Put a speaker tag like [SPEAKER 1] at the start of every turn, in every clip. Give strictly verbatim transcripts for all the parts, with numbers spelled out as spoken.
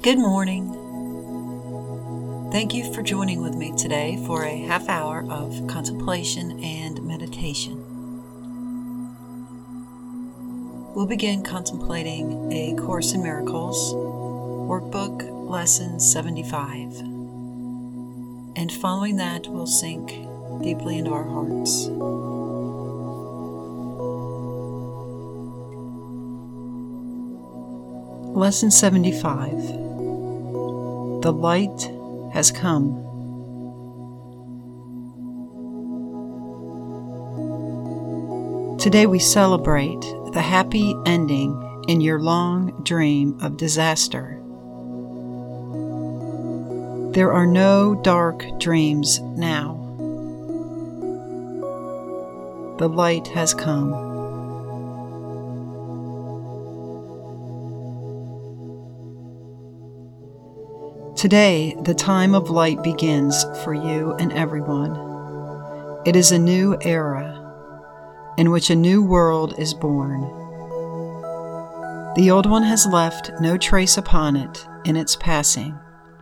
[SPEAKER 1] Good morning. Thank you for joining with me today for a half hour of contemplation and meditation. We'll begin contemplating A Course in Miracles, Workbook Lesson seventy-five. And following that, we'll sink deeply into our hearts. Lesson seventy-five. The light has come. Today we celebrate the happy ending in your long dream of disaster. There are no dark dreams now. The light has come. Today, the time of light begins for you and everyone. It is a new era in which a new world is born. The old one has left no trace upon it in its passing.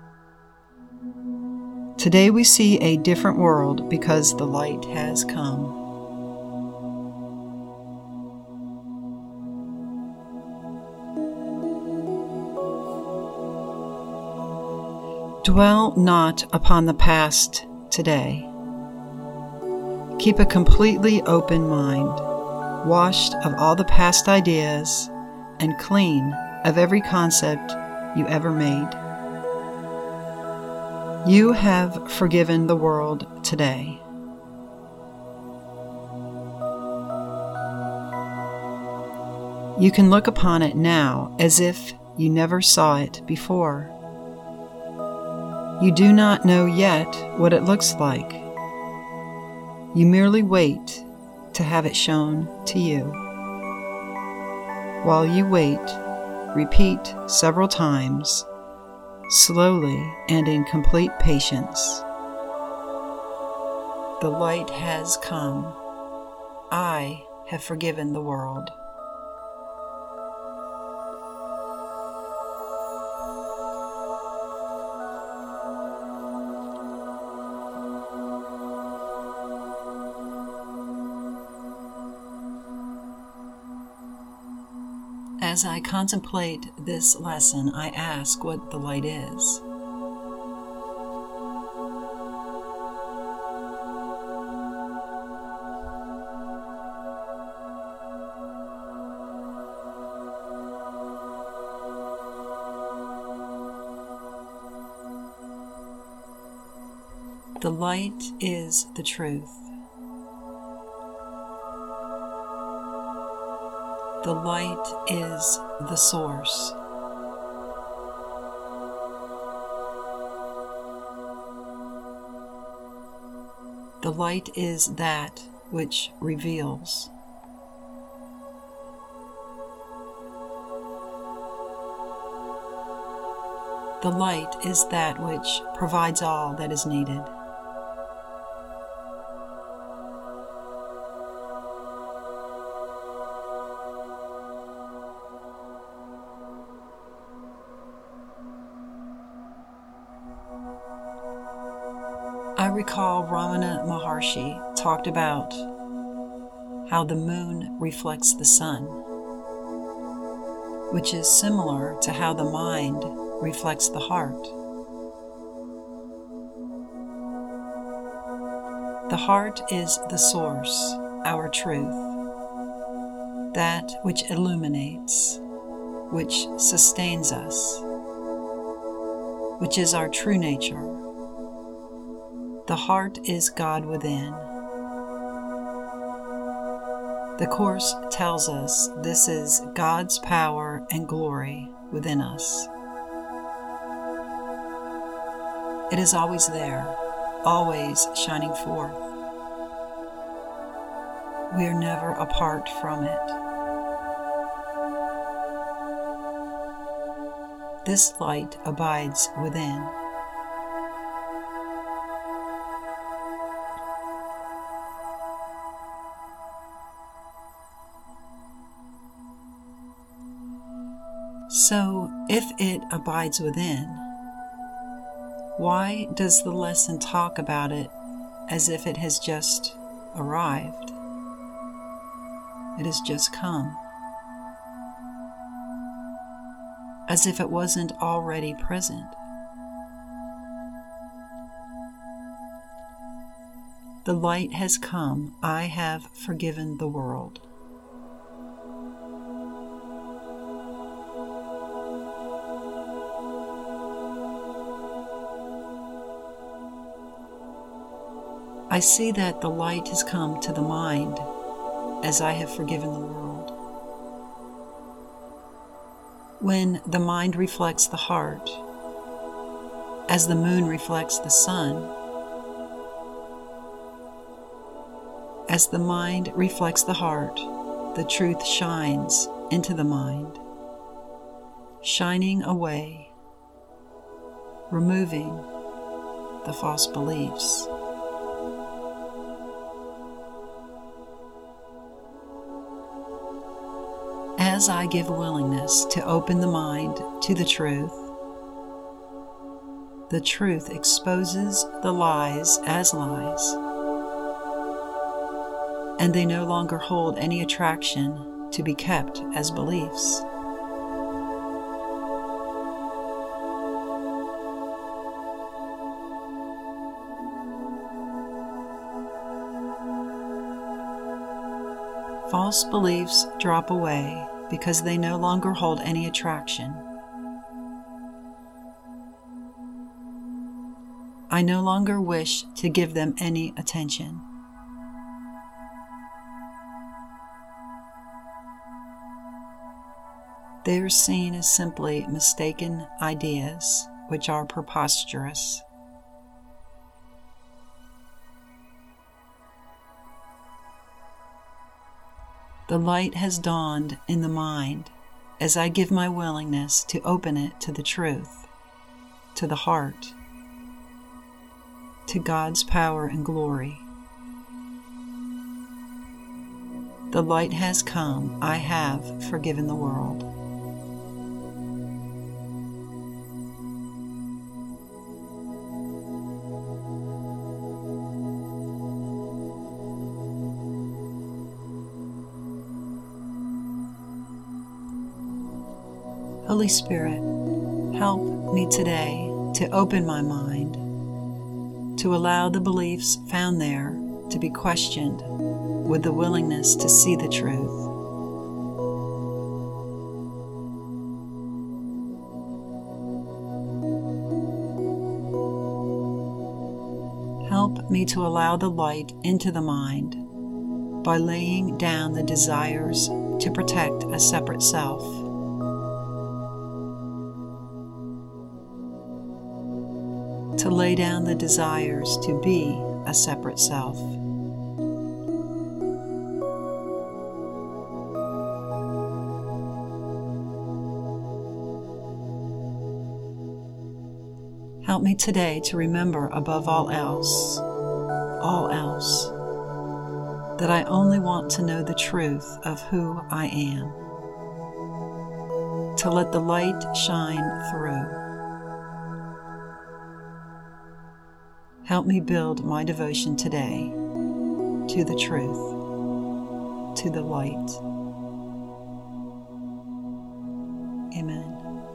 [SPEAKER 1] Today we see a different world because the light has come. Dwell not upon the past today. Keep a completely open mind, washed of all the past ideas and clean of every concept you ever made. You have forgiven the world today. You can look upon it now as if you never saw it before. You do not know yet what it looks like. You merely wait to have it shown to you. While you wait, repeat several times, slowly and in complete patience. The light has come. I have forgiven the world. As I contemplate this lesson, I ask what the light is. The light is the truth. The light is the source. The light is that which reveals. The light is that which provides all that is needed. I recall Ramana Maharshi talked about how the moon reflects the sun, which is similar to how the mind reflects the heart. The heart is the source, our truth, that which illuminates, which sustains us, which is our true nature. The heart is God within. The Course tells us this is God's power and glory within us. It is always there, always shining forth. We are never apart from it. This light abides within. So, if it abides within, why does the lesson talk about it as if it has just arrived? It has just come. As if it wasn't already present. The light has come. I have forgiven the world. I see that the light has come to the mind as I have forgiven the world. When the mind reflects the heart, as the moon reflects the sun, as the mind reflects the heart, the truth shines into the mind, shining away, removing the false beliefs. As I give willingness to open the mind to the truth, the truth exposes the lies as lies, and they no longer hold any attraction to be kept as beliefs. False beliefs drop away because they no longer hold any attraction. I no longer wish to give them any attention. They are seen as simply mistaken ideas, which are preposterous. The light has dawned in the mind as I give my willingness to open it to the truth, to the heart, to God's power and glory. The light has come. I have forgiven the world. Holy Spirit, help me today to open my mind, to allow the beliefs found there to be questioned with the willingness to see the truth. Help me to allow the light into the mind by laying down the desires to protect a separate self. To lay down the desires to be a separate self. Help me today to remember above all else, all else, that I only want to know the truth of who I am, to let the light shine through. Help me build my devotion today to the truth, to the light. Amen.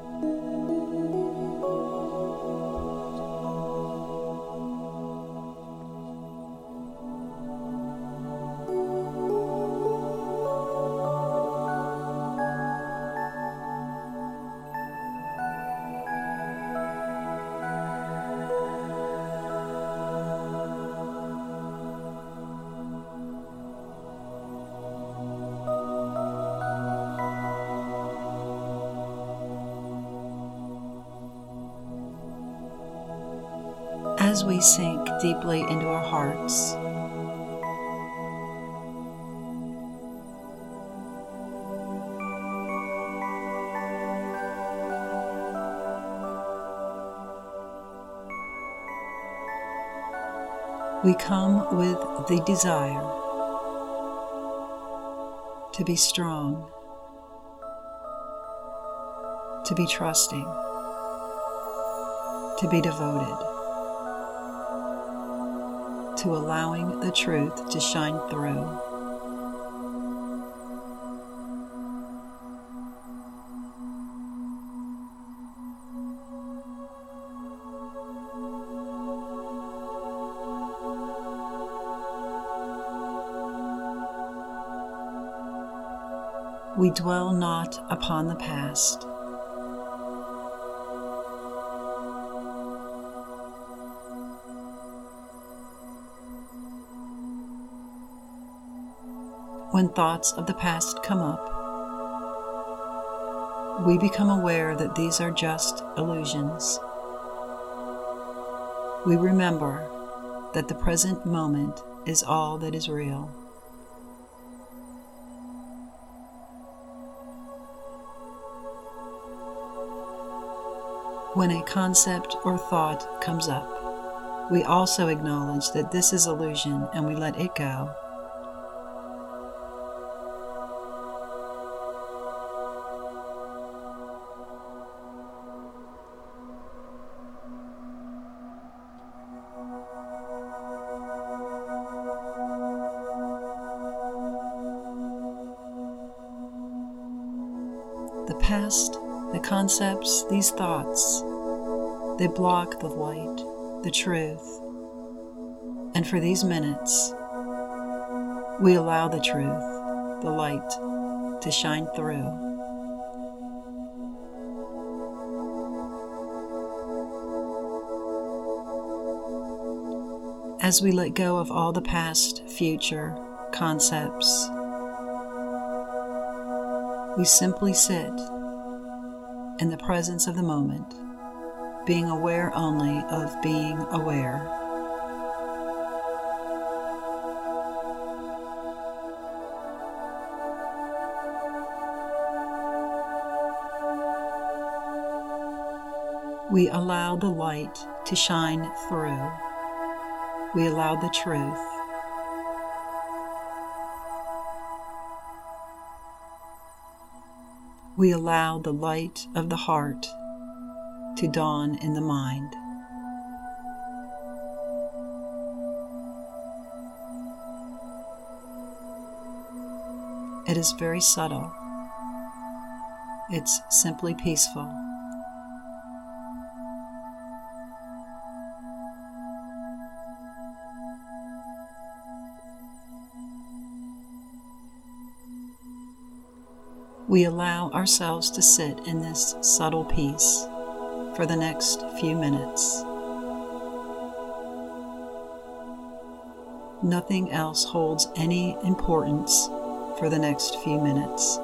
[SPEAKER 1] As we sink deeply into our hearts, we come with the desire to be strong, to be trusting, to be devoted, to allowing the truth to shine through. We dwell not upon the past. When thoughts of the past come up, we become aware that these are just illusions. We remember that the present moment is all that is real. When a concept or thought comes up, we also acknowledge that this is illusion and we let it go. The past, the concepts, these thoughts, they block the light, the truth. And for these minutes, we allow the truth, the light, to shine through. As we let go of all the past, future concepts, we simply sit in the presence of the moment, being aware only of being aware. We allow the light to shine through. We allow the truth. We allow the light of the heart to dawn in the mind. It is very subtle. It's simply peaceful. We allow ourselves to sit in this subtle peace for the next few minutes. Nothing else holds any importance for the next few minutes.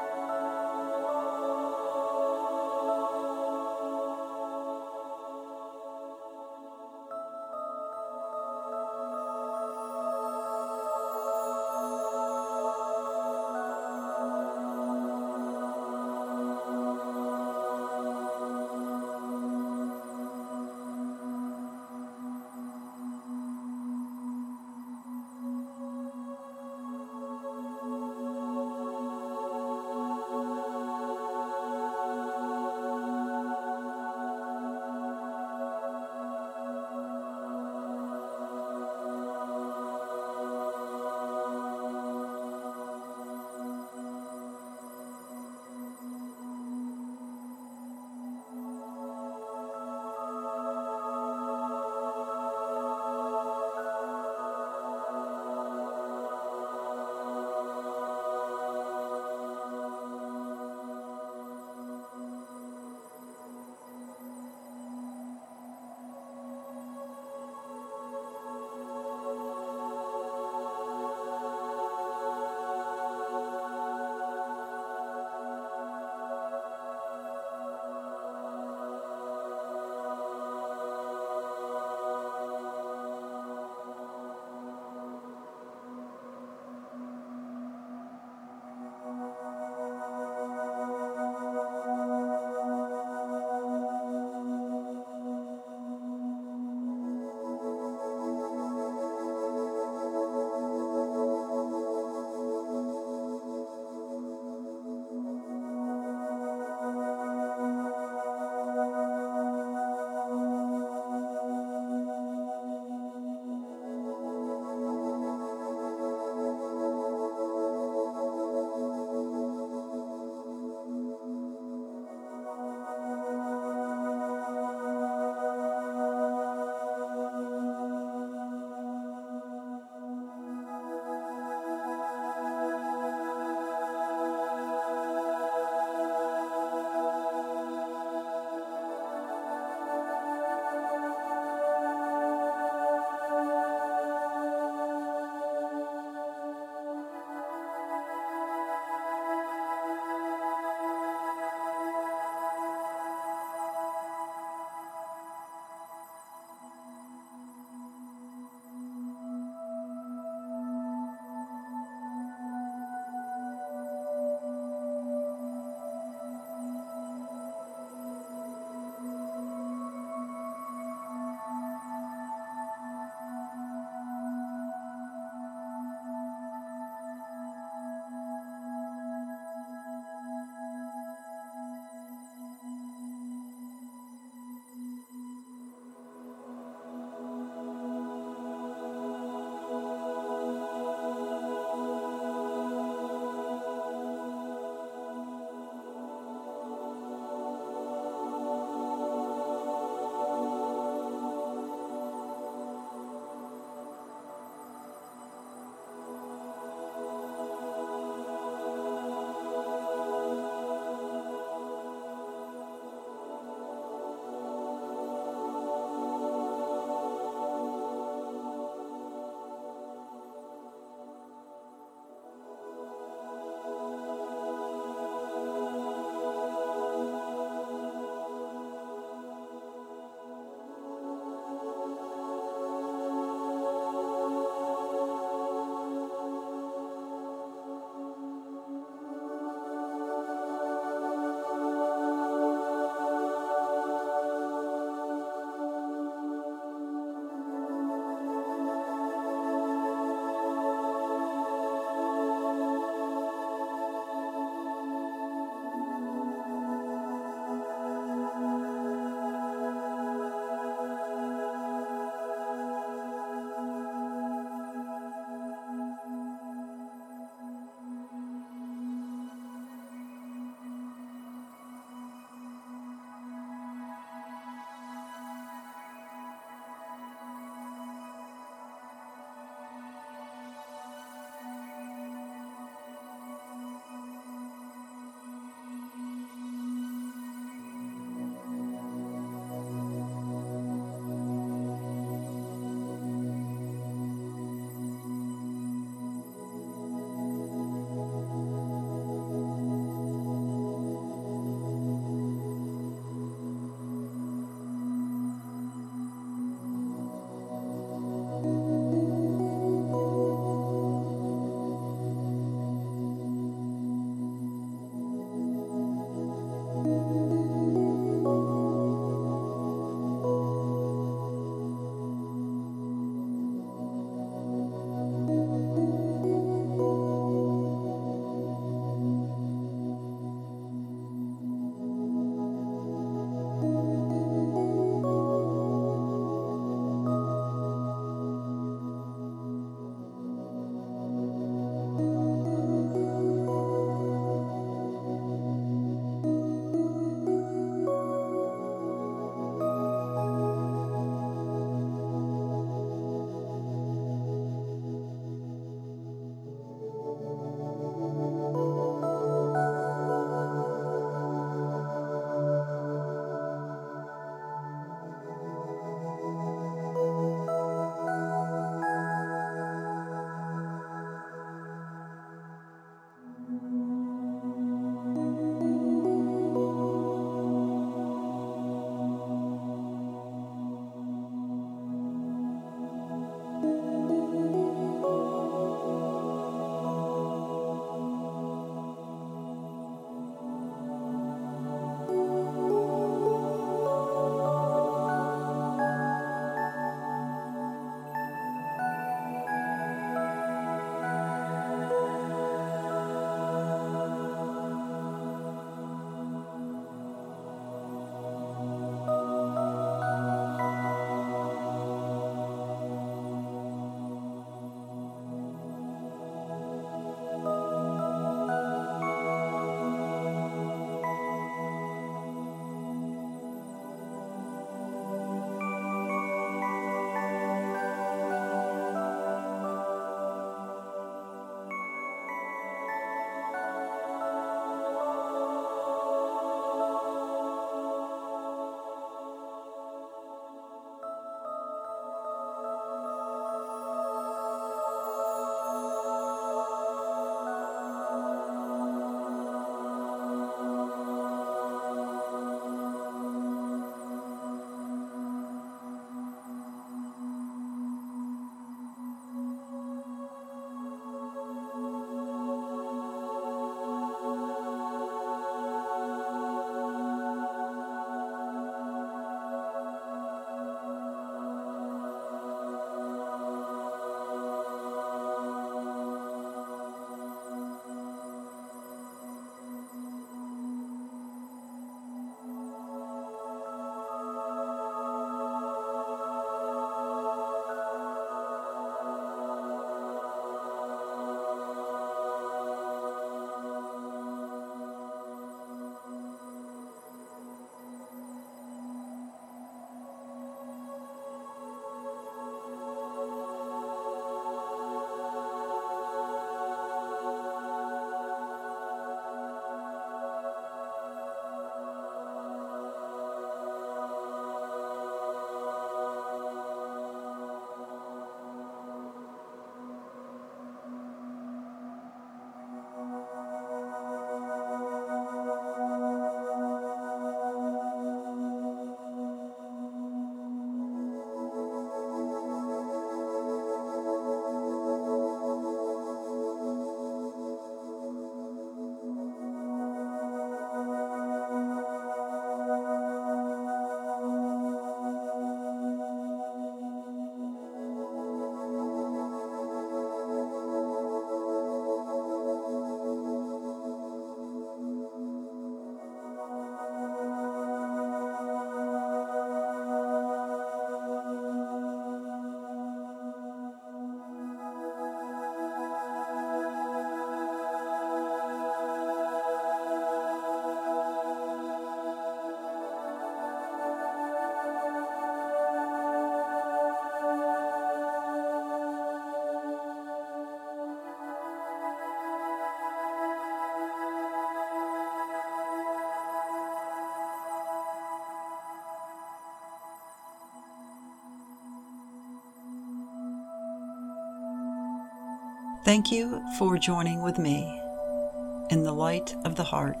[SPEAKER 1] Thank you for joining with me in the light of the heart,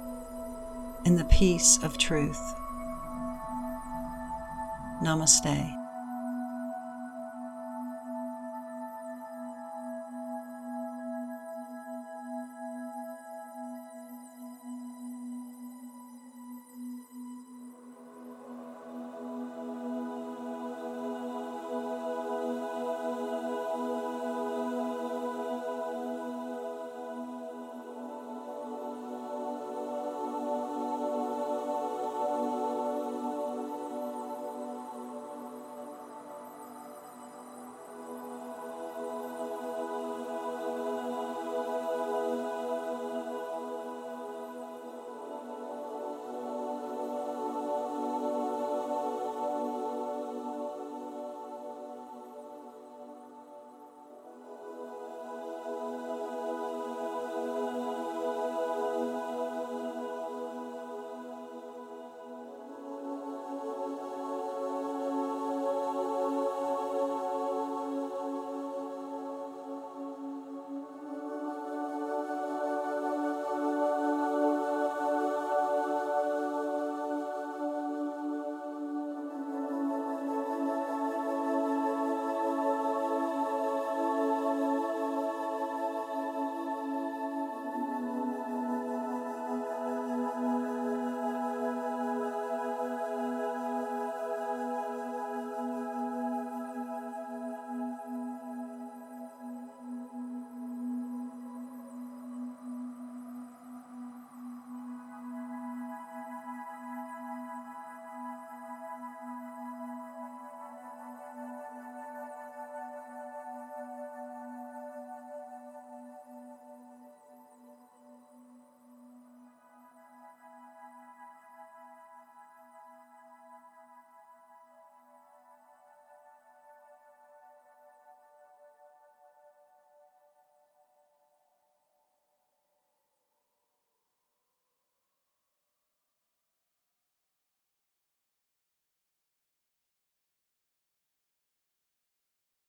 [SPEAKER 1] in the peace of truth. Namaste.